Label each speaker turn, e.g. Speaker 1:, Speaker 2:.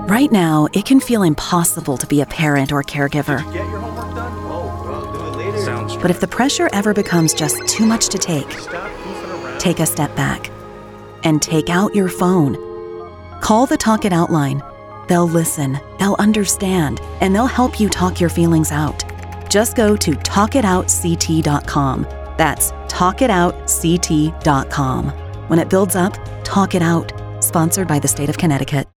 Speaker 1: Right now, it can feel impossible to be a parent or caregiver.
Speaker 2: Get your homework done? Oh, well, I'll do it later.
Speaker 3: Sounds
Speaker 1: But if the pressure ever becomes just too much to take,
Speaker 2: Stop goofing around.
Speaker 1: take a step back and take out your phone. Call the Talk It Out line. They'll listen, they'll understand, and they'll help you talk your feelings out. Just go to talkitoutct.com. That's talkitoutct.com. When it builds up, talk it out. Sponsored by the state of Connecticut.